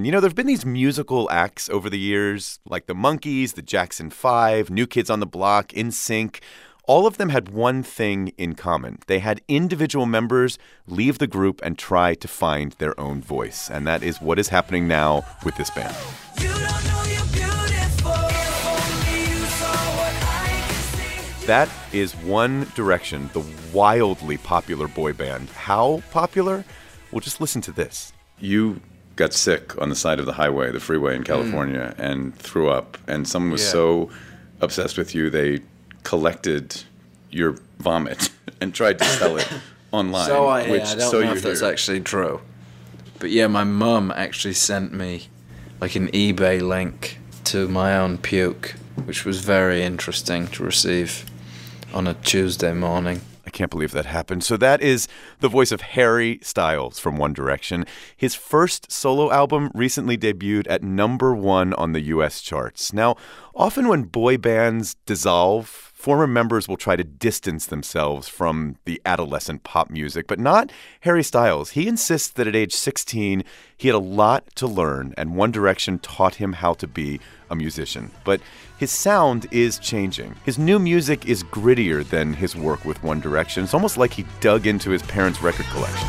You know, there have been these musical acts over the years, like the Monkees, the Jackson 5, New Kids on the Block, NSYNC. All of them had one thing in common. They had individual members leave the group and try to find their own voice. And that is what is happening now with this band. You don't know you're beautiful. Only you saw what I can see. That is One Direction, the wildly popular boy band. How popular? Well, just listen to this. You got sick on the side of the highway, the freeway in California, and threw up. And someone was so obsessed with you, they collected your vomit and tried to sell it online. I don't know if that's actually true. But yeah, my mum actually sent me like an eBay link to my own puke, which was very interesting to receive on a Tuesday morning. I can't believe that happened. So that is the voice of Harry Styles from One Direction. His first solo album recently debuted at #1 on the U.S. charts. Now, often when boy bands dissolve, former members will try to distance themselves from the adolescent pop music, but not Harry Styles. He insists that at age 16, he had a lot to learn, and One Direction taught him how to be a musician. But his sound is changing. His new music is grittier than his work with One Direction. It's almost like he dug into his parents' record collection.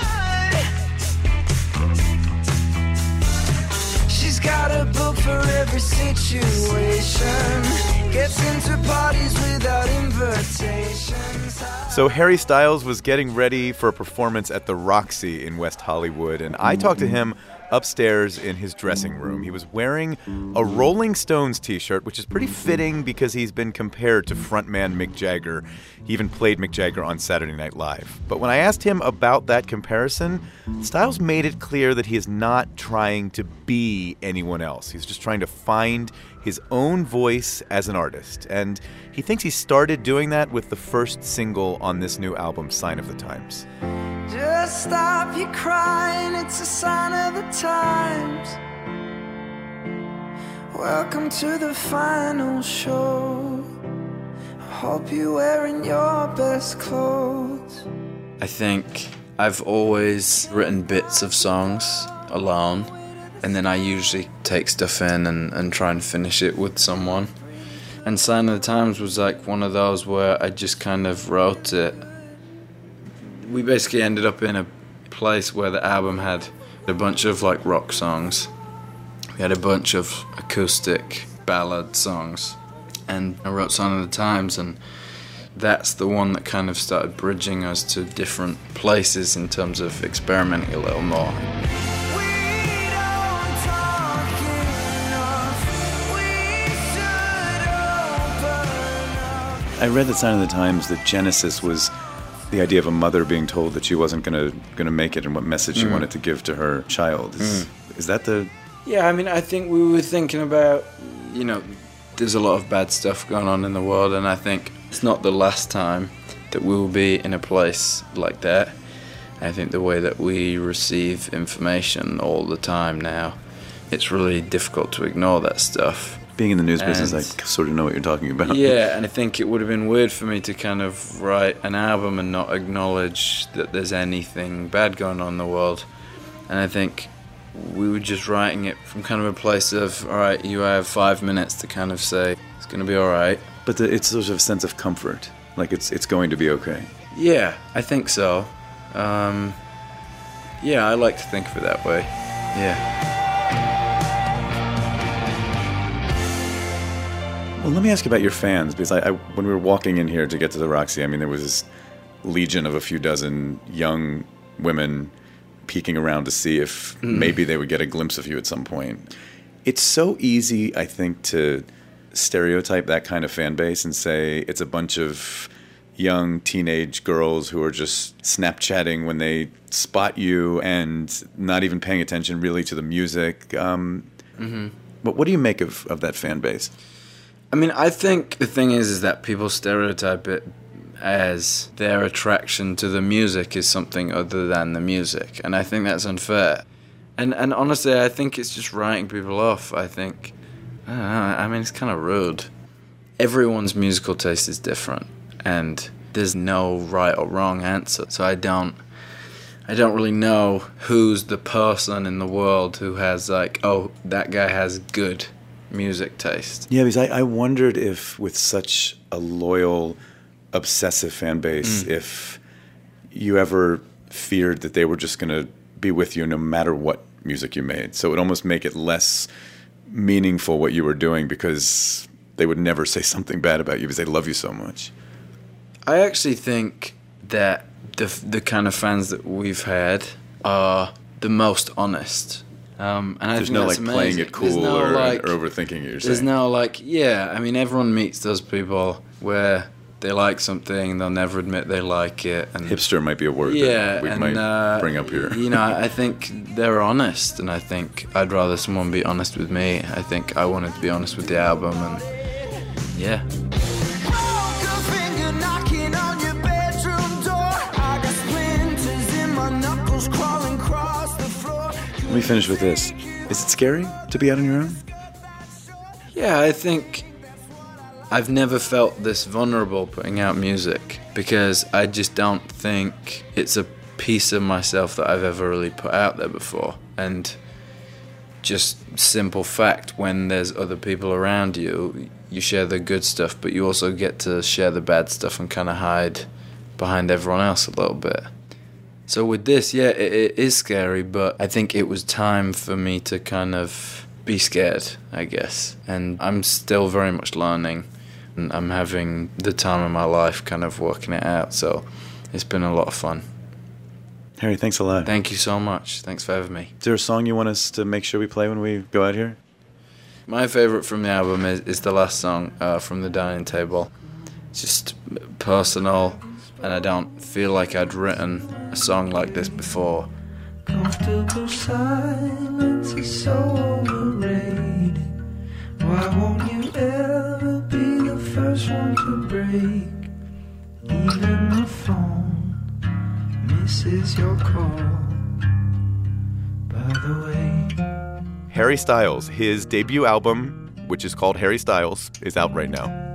She's got a book for every situation. Gets into parties without invitations. So Harry Styles was getting ready for a performance at the Roxy in West Hollywood, and I talked to him upstairs in his dressing room. He was wearing a Rolling Stones t-shirt, which is pretty fitting because he's been compared to frontman Mick Jagger. He even played Mick Jagger on Saturday Night Live. But when I asked him about that comparison, Styles made it clear that he is not trying to be anyone else. He's just trying to find his own voice as an artist. And he thinks he started doing that with the first single on this new album, Sign of the Times. Just stop your crying, it's a sign of the times. Welcome to the final show. I hope you're wearing your best clothes. I think I've always written bits of songs alone, and then I usually take stuff in and try and finish it with someone. And Sign of the Times was like one of those where I just kind of wrote it. We basically ended up in a place where the album had a bunch of like rock songs. We had a bunch of acoustic ballad songs. And I wrote Sign of the Times, and that's the one that kind of started bridging us to different places in terms of experimenting a little more. I read that Sign of the Times, the genesis was the idea of a mother being told that she wasn't gonna make it and what message she wanted to give to her child. Is that the... Yeah, I mean, I think we were thinking about, you know, there's a lot of bad stuff going on in the world, and I think it's not the last time that we will be in a place like that. I think the way that we receive information all the time now, it's really difficult to ignore that stuff. Being in the news business, I sort of know what you're talking about. Yeah, and I think it would have been weird for me to kind of write an album and not acknowledge that there's anything bad going on in the world. And I think we were just writing it from kind of a place of, all right, you have 5 minutes to kind of say, it's going to be all right. But it's sort of a sense of comfort, like it's going to be okay. Yeah, I think so. Yeah, I like to think of it that way. Yeah. Well, let me ask you about your fans, because when we were walking in here to get to the Roxy, I mean, there was this legion of a few dozen young women peeking around to see if maybe they would get a glimpse of you at some point. It's so easy, I think, to stereotype that kind of fan base and say it's a bunch of young teenage girls who are just Snapchatting when they spot you and not even paying attention really to the music. But what do you make of that fan base? I mean, I think the thing is that people stereotype it as their attraction to the music is something other than the music, and I think that's unfair. And honestly, I think it's just writing people off. I think, I don't know, I mean, it's kind of rude. Everyone's musical taste is different, and there's no right or wrong answer. So I don't I don't really know who's the person in the world who has like, oh, that guy has good music taste. Yeah, because I wondered if with such a loyal, obsessive fan base, if you ever feared that they were just going to be with you no matter what music you made. So it would almost make it less meaningful what you were doing because they would never say something bad about you because they love you so much. I actually think that the kind of fans that we've had are the most honest. And I there's think no that's like amazing. playing it cool no, or like, overthinking it. You're there's saying. no like, yeah. I mean, everyone meets those people where they like something, they'll never admit they like it. And hipster might be a word yeah, that we and, might bring up here. You know, I think they're honest, and I think I'd rather someone be honest with me. I think I wanted to be honest with the album, and yeah. Let me finish with this. Is it scary to be out on your own? Yeah, I think I've never felt this vulnerable putting out music because I just don't think it's a piece of myself that I've ever really put out there before. And just simple fact, when there's other people around you, you share the good stuff, but you also get to share the bad stuff and kind of hide behind everyone else a little bit. So with this, yeah, it is scary, but I think it was time for me to kind of be scared, I guess. And I'm still very much learning, and I'm having the time of my life kind of working it out, so it's been a lot of fun. Harry, thanks a lot. Thank you so much. Thanks for having me. Is there a song you want us to make sure we play when we go out here? My favourite from the album is the last song, From the Dining Table. It's just personal, and I don't feel like I'd written a song like this before. Comfortable silence is so overrated. Why won't you ever be the first one to break? Even the phone misses your call. By the way, Harry Styles, his debut album, which is called Harry Styles, is out right now.